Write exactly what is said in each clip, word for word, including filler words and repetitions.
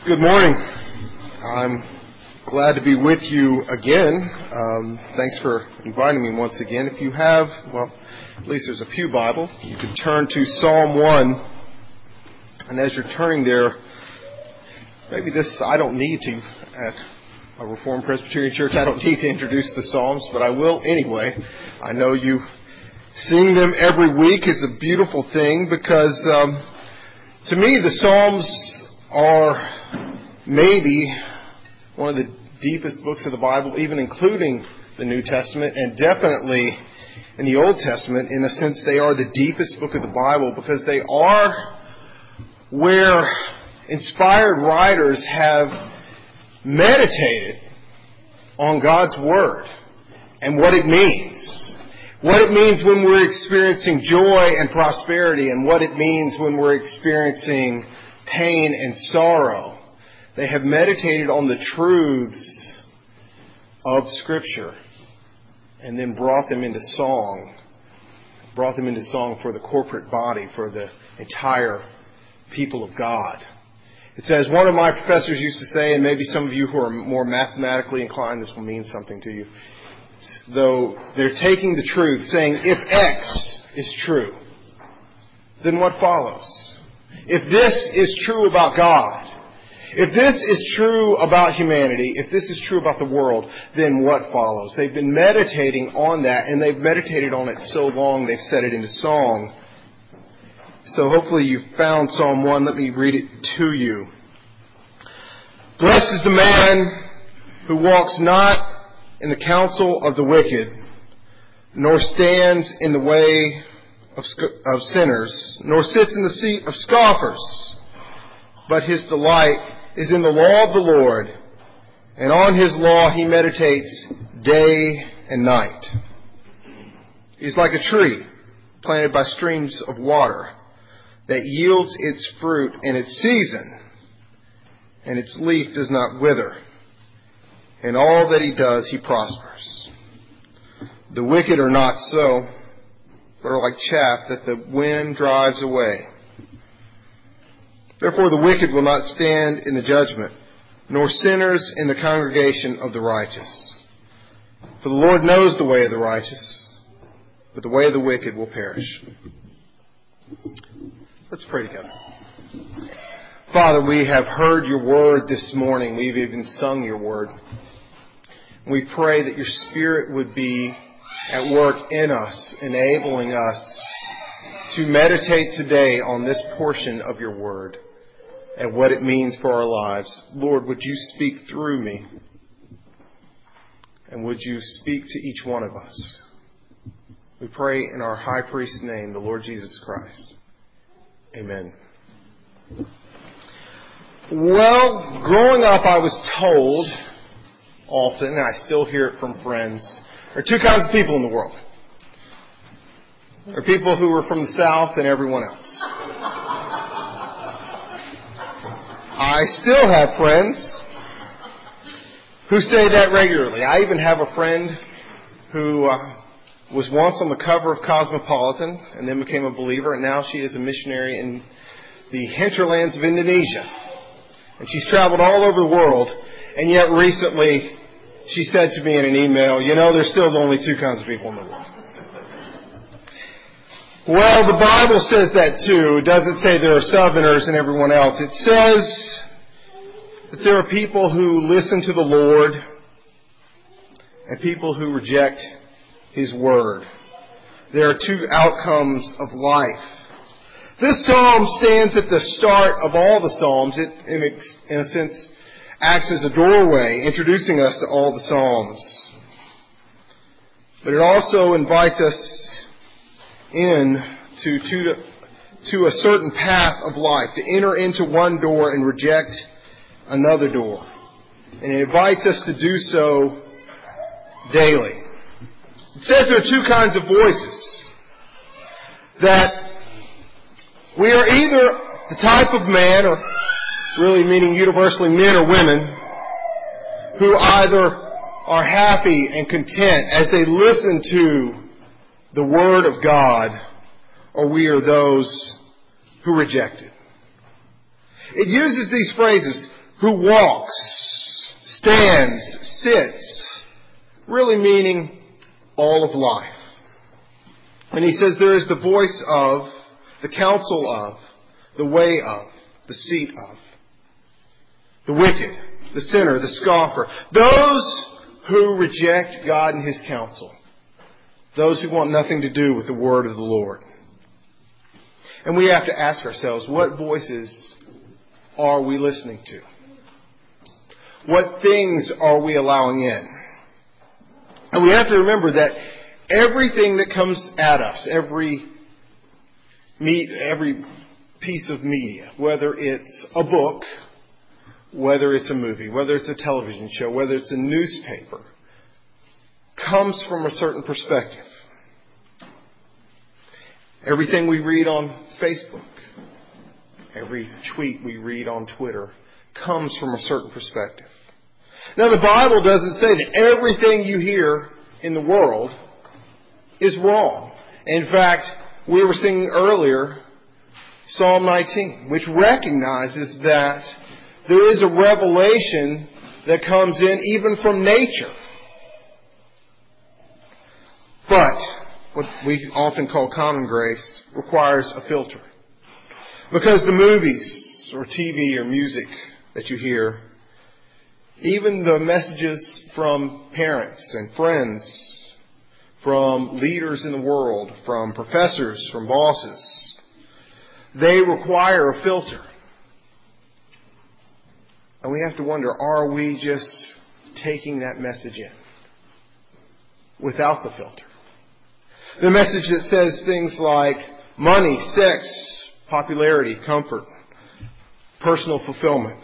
Good morning. I'm glad to be with you again. Um, thanks for inviting me once again. If you have, well, at least there's a few Bibles. You can turn to Psalm one. And as you're turning there, maybe this, I don't need to, at a Reformed Presbyterian Church, I don't need to introduce the Psalms, but I will anyway. I know you sing them every week is a beautiful thing because um, to me the Psalms are maybe one of the deepest books of the Bible, even including the New Testament, and definitely in the Old Testament. In a sense, they are the deepest book of the Bible because they are where inspired writers have meditated on God's Word and what it means. What it means when we're experiencing joy and prosperity, and what it means when we're experiencing pain and sorrow. They have meditated on the truths of Scripture and then brought them into song. Brought them into song for the corporate body, for the entire people of God. It's as one of my professors used to say, and maybe some of you who are more mathematically inclined, this will mean something to you. Though they're taking the truth, saying, if X is true, then what follows? If this is true about God, if this is true about humanity, if this is true about the world, then what follows? They've been meditating on that, and they've meditated on it so long they've set it into song. So hopefully you've found Psalm one. Let me read it to you. Blessed is the man who walks not in the counsel of the wicked, nor stands in the way of, of sinners, nor sits in the seat of scoffers, but his delight is in the law of the Lord, and on his law he meditates day and night. He is like a tree planted by streams of water that yields its fruit in its season, and its leaf does not wither. In all that he does, he prospers. The wicked are not so, but are like chaff that the wind drives away. Therefore the wicked will not stand in the judgment, nor sinners in the congregation of the righteous. For the Lord knows the way of the righteous, but the way of the wicked will perish. Let's pray together. Father, we have heard your word this morning. We've even sung your word. We pray that your Spirit would be at work in us, enabling us to meditate today on this portion of your word and what it means for our lives. Lord, would you speak through me? And would you speak to each one of us? We pray in our high priest's name, the Lord Jesus Christ. Amen. Well, growing up I was told often, and I still hear it from friends, there are two kinds of people in the world. There are people who are from the South and everyone else. I still have friends who say that regularly. I even have a friend who uh, was once on the cover of Cosmopolitan and then became a believer, and now she is a missionary in the hinterlands of Indonesia. And she's traveled all over the world, and yet recently she said to me in an email, you know, there's still only two kinds of people in the world. Well, the Bible says that too. It doesn't say there are Southerners and everyone else. It says that there are people who listen to the Lord and people who reject His Word. There are two outcomes of life. This psalm stands at the start of all the psalms. It, in a, in a sense, acts as a doorway, introducing us to all the psalms. But it also invites us in to, to, to a certain path of life, to enter into one door and reject another door. And it invites us to do so daily. It says there are two kinds of voices. That we are either the type of man, or really meaning universally men or women, who either are happy and content as they listen to the Word of God, or we are those who reject it. It uses these phrases, who walks, stands, sits, really meaning all of life. And he says there is the voice of, the counsel of, the way of, the seat of, the wicked, the sinner, the scoffer, those who reject God and His counsel, those who want nothing to do with the word of the Lord. And we have to ask ourselves, what voices are we listening to? What things are we allowing in? And we have to remember that everything that comes at us, every meet, every piece of media, whether it's a book, whether it's a movie, whether it's a television show, whether it's a newspaper, comes from a certain perspective. Everything we read on Facebook, every tweet we read on Twitter, comes from a certain perspective. Now, the Bible doesn't say that everything you hear in the world is wrong. In fact, we were singing earlier Psalm nineteen, which recognizes that there is a revelation that comes in even from nature. But what we often call common grace requires a filter. Because the movies or T V or music that you hear, even the messages from parents and friends, from leaders in the world, from professors, from bosses, they require a filter. And we have to wonder, are we just taking that message in without the filter? The message that says things like money, sex, popularity, comfort, personal fulfillment.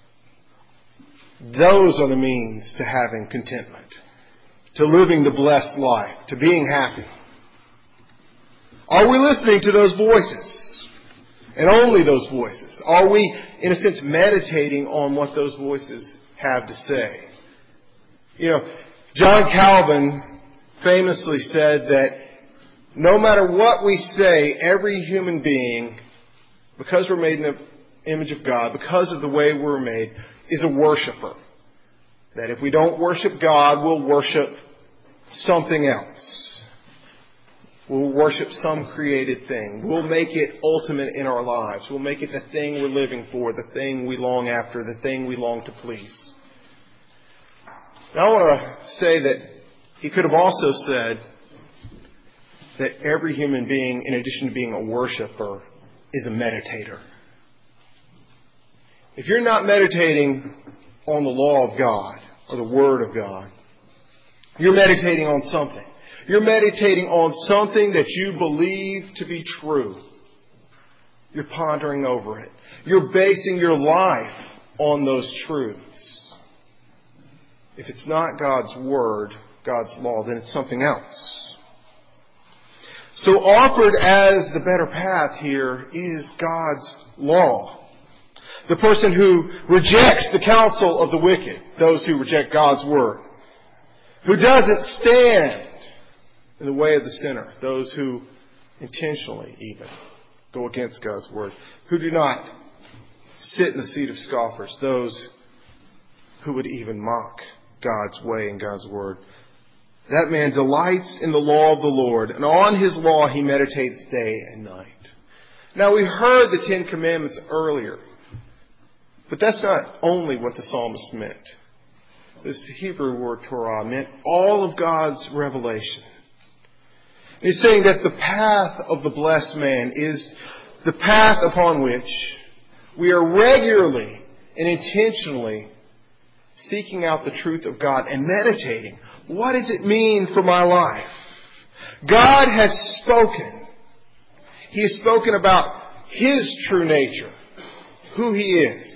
Those are the means to having contentment, to living the blessed life, to being happy. Are we listening to those voices? And only those voices? Are we, in a sense, meditating on what those voices have to say? You know, John Calvin famously said that no matter what we say, every human being, because we're made in the image of God, because of the way we're made, is a worshiper. That if we don't worship God, we'll worship something else. We'll worship some created thing. We'll make it ultimate in our lives. We'll make it the thing we're living for, the thing we long after, the thing we long to please. Now I want to say that he could have also said that every human being, in addition to being a worshiper, is a meditator. If you're not meditating on the law of God or the Word of God, you're meditating on something. You're meditating on something that you believe to be true. You're pondering over it. You're basing your life on those truths. If it's not God's Word, God's law, then it's something else. So offered as the better path here is God's law. The person who rejects the counsel of the wicked, those who reject God's Word, who doesn't stand in the way of the sinner, those who intentionally even go against God's Word, who do not sit in the seat of scoffers, those who would even mock God's way and God's Word. That man delights in the law of the Lord, and on His law he meditates day and night. Now, we heard the Ten Commandments earlier, but that's not only what the psalmist meant. This Hebrew word Torah meant all of God's revelation. He's saying that the path of the blessed man is the path upon which we are regularly and intentionally seeking out the truth of God and meditating. What does it mean for my life? God has spoken. He has spoken about His true nature, who He is.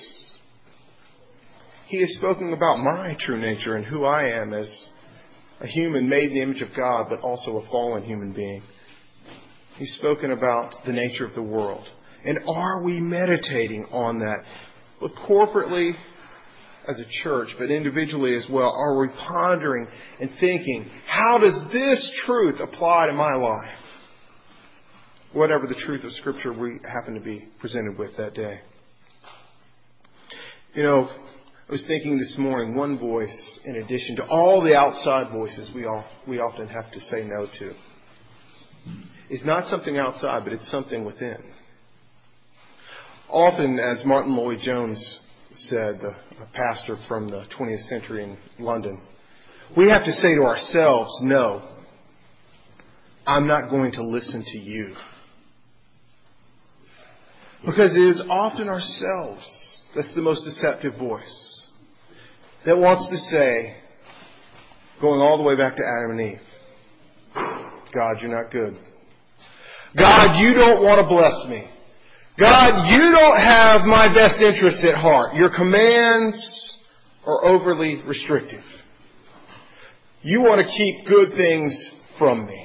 He has spoken about my true nature and who I am as a human made in the image of God, but also a fallen human being. He's spoken about the nature of the world. And are we meditating on that? Both corporately as a church, but individually as well. Are we pondering and thinking, how does this truth apply to my life? Whatever the truth of Scripture we happen to be presented with that day. You know, I was thinking this morning, one voice in addition to all the outside voices we all we often have to say no to is not something outside, but it's something within. Often, as Martin Lloyd-Jones said, a pastor from the twentieth century in London, we have to say to ourselves, no, I'm not going to listen to you. Because it is often ourselves that's the most deceptive voice that wants to say, going all the way back to Adam and Eve, God, you're not good. God, you don't want to bless me. God, you don't have my best interests at heart. Your commands are overly restrictive. You want to keep good things from me.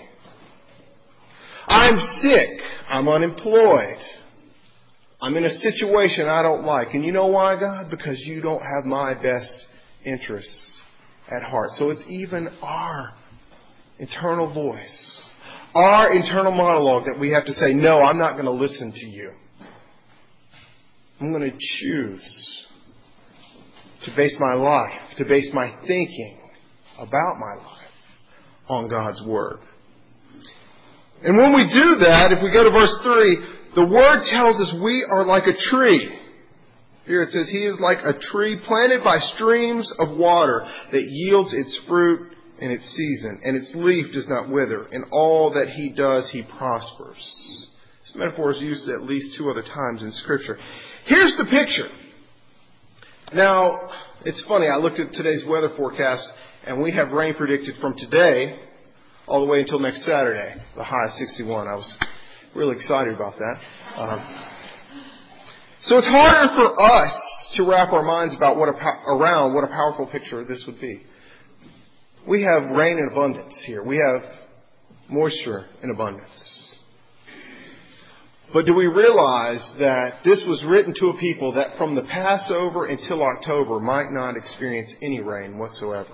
I'm sick. I'm unemployed. I'm in a situation I don't like. And you know why, God? Because you don't have my best interests at heart. So it's even our internal voice, our internal monologue that we have to say, no, I'm not going to listen to you. I'm going to choose to base my life, to base my thinking about my life on God's Word. And when we do that, if we go to verse three, the Word tells us we are like a tree. Here it says, He is like a tree planted by streams of water that yields its fruit in its season, and its leaf does not wither. In all that He does, He prospers. This metaphor is used at least two other times in Scripture. Here's the picture. Now, it's funny, I looked at today's weather forecast, and we have rain predicted from today all the way until next Saturday. The high is sixty-one. I was really excited about that. Um, so it's harder for us to wrap our minds about what a, around what a powerful picture this would be. We have rain in abundance here. We have moisture in abundance. But do we realize that this was written to a people that from the Passover until October might not experience any rain whatsoever?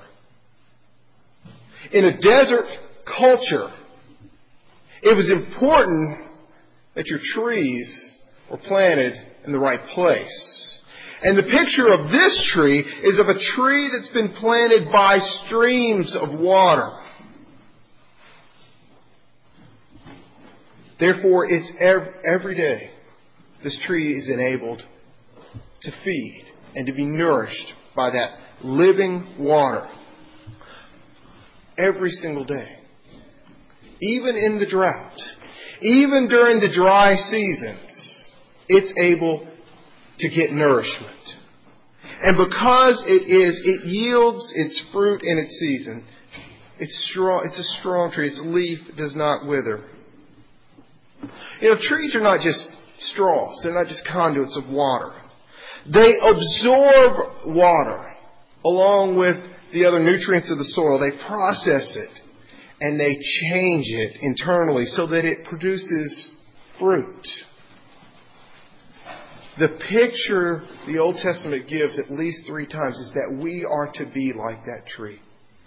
In a desert culture, it was important that your trees were planted in the right place. And the picture of this tree is of a tree that's been planted by streams of water. Therefore, it's every day this tree is enabled to feed and to be nourished by that living water. Every single day. Even in the drought. Even during the dry seasons, it's able to get nourishment. And because it is, it yields its fruit in its season. It's strong. It's a strong tree. Its leaf does not wither. You know, trees are not just straws. They're not just conduits of water. They absorb water along with the other nutrients of the soil. They process it and they change it internally so that it produces fruit. The picture the Old Testament gives at least three times is that we are to be like that tree.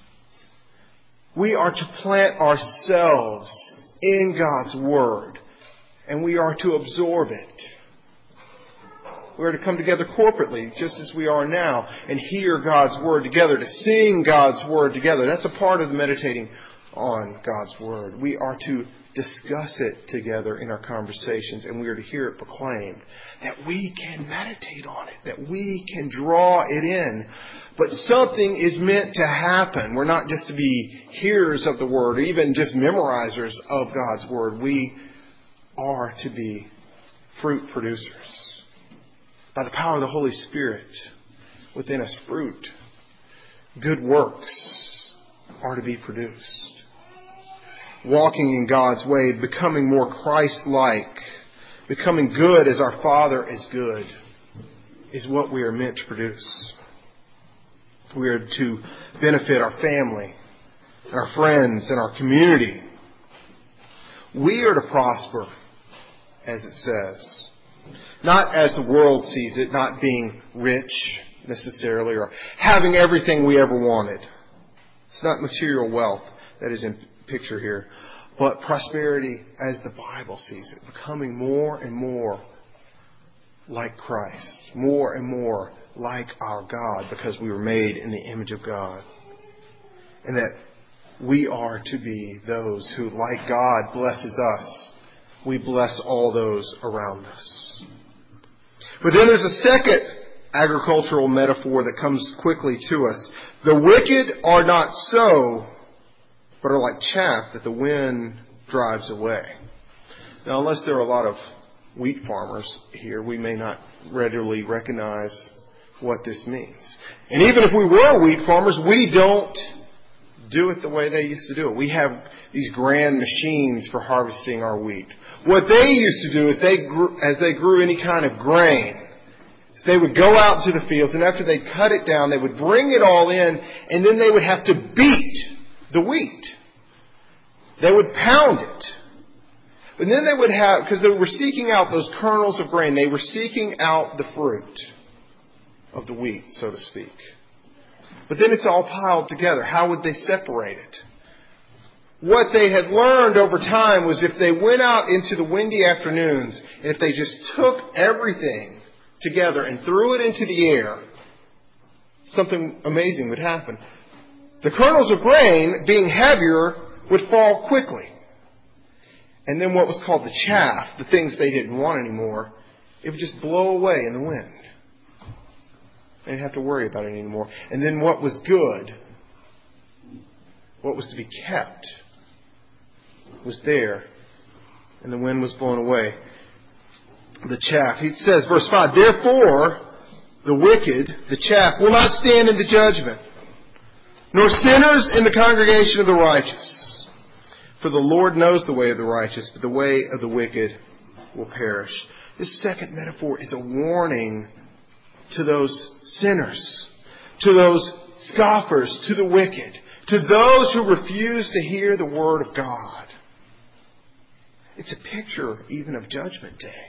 We are to plant ourselves in God's Word, and we are to absorb it. We are to come together corporately, just as we are now, and hear God's Word together, to sing God's Word together. That's a part of the meditating on God's Word. We are to discuss it together in our conversations, and we are to hear it proclaimed. That we can meditate on it, that we can draw it in. But something is meant to happen. We're not just to be hearers of the Word, or even just memorizers of God's Word. We are to be fruit producers. By the power of the Holy Spirit within us, fruit, good works are to be produced. Walking in God's way, becoming more Christ-like, becoming good as our Father is good, is what we are meant to produce. We are to benefit our family, our friends, and our community. We are to prosper, as it says. Not as the world sees it, not being rich necessarily, or having everything we ever wanted. It's not material wealth that is in picture here, but prosperity as the Bible sees it, becoming more and more like Christ, more and more like our God because we were made in the image of God. And that we are to be those who, like God blesses us, we bless all those around us. But then there's a second agricultural metaphor that comes quickly to us. The wicked are not so, but are like chaff that the wind drives away. Now, unless there are a lot of wheat farmers here, we may not readily recognize what this means. And even if we were wheat farmers, we don't do it the way they used to do it. We have these grand machines for harvesting our wheat. What they used to do is they grew, as they grew any kind of grain, so they would go out to the fields, and after they cut it down, they would bring it all in, and then they would have to beat the wheat. They would pound it. But then they would have, because they were seeking out those kernels of grain, they were seeking out the fruit of the wheat, so to speak. But then it's all piled together. How would they separate it? What they had learned over time was if they went out into the windy afternoons, and if they just took everything together and threw it into the air, something amazing would happen. The kernels of grain, being heavier, would fall quickly. And then what was called the chaff, the things they didn't want anymore, it would just blow away in the wind. They didn't have to worry about it anymore. And then what was good, what was to be kept, was there, and the wind was blown away. The chaff. He says, verse five, therefore the wicked, the chaff, will not stand in the judgment, nor sinners in the congregation of the righteous. For the Lord knows the way of the righteous, but the way of the wicked will perish. This second metaphor is a warning to those sinners, to those scoffers, to the wicked, to those who refuse to hear the word of God. It's a picture even of Judgment Day.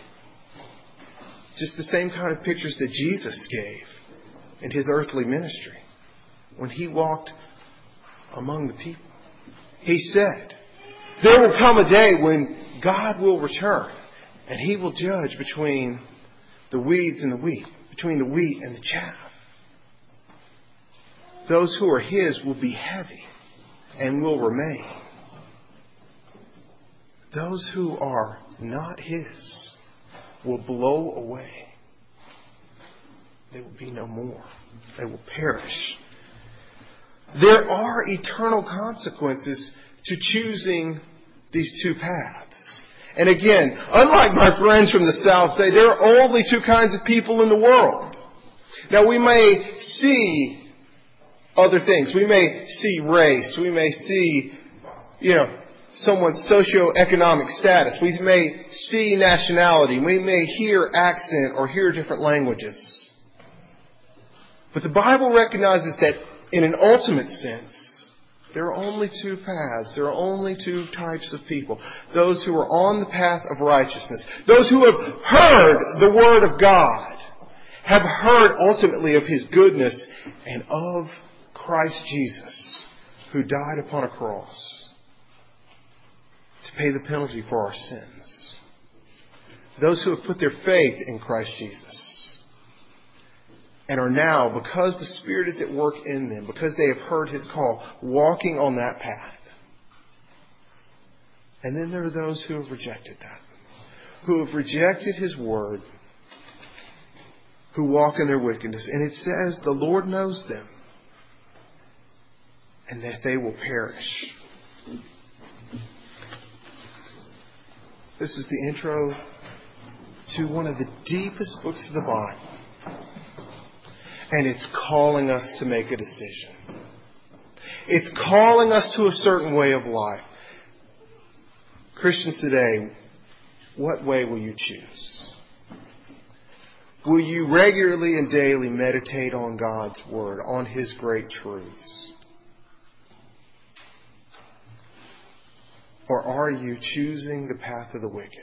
Just the same kind of pictures that Jesus gave in His earthly ministry when He walked among the people. He said, there will come a day when God will return and He will judge between the weeds and the wheat, between the wheat and the chaff. Those who are His will be heavy and will remain. Those who are not His will blow away. They will be no more. They will perish. There are eternal consequences to choosing these two paths. And again, unlike my friends from the South say, there are only two kinds of people in the world. Now we may see other things. We may see race. We may see, you know, someone's socioeconomic status. We may see nationality. We may hear accent or hear different languages. But the Bible recognizes that in an ultimate sense, there are only two paths. There are only two types of people. Those who are on the path of righteousness. Those who have heard the Word of God. Have heard ultimately of His goodness and of Christ Jesus, who died upon a cross to pay the penalty for our sins. Those who have put their faith in Christ Jesus and are now, because the Spirit is at work in them, because they have heard His call, walking on that path. And then there are those who have rejected that, who have rejected His Word, who walk in their wickedness. And it says the Lord knows them and that they will perish. This is the intro to one of the deepest books of the Bible. And it's calling us to make a decision. It's calling us to a certain way of life. Christians today, what way will you choose? Will you regularly and daily meditate on God's Word, on His great truths? Or are you choosing the path of the wicked?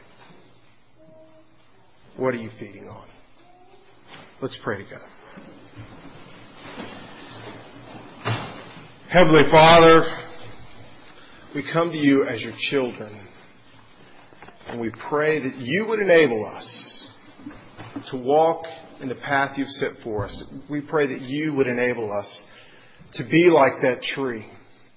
What are you feeding on? Let's pray together. Heavenly Father, we come to You as Your children, and we pray that You would enable us to walk in the path you've set for us. We pray that you would enable us to be like that tree.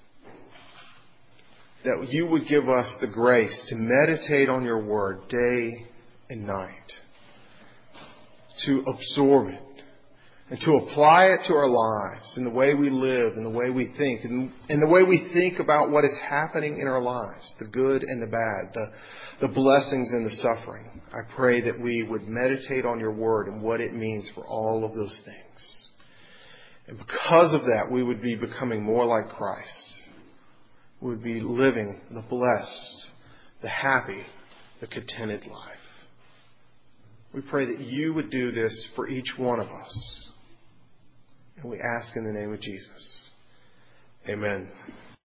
That you would give us the grace to meditate on your word day and night. To absorb it. And to apply it to our lives in the way we live, in the way we think, and in the way we think about what is happening in our lives, the good and the bad, the, the blessings and the suffering. I pray that we would meditate on your word and what it means for all of those things. And because of that, we would be becoming more like Christ. We would be living the blessed, the happy, the contented life. We pray that you would do this for each one of us. And we ask in the name of Jesus. Amen.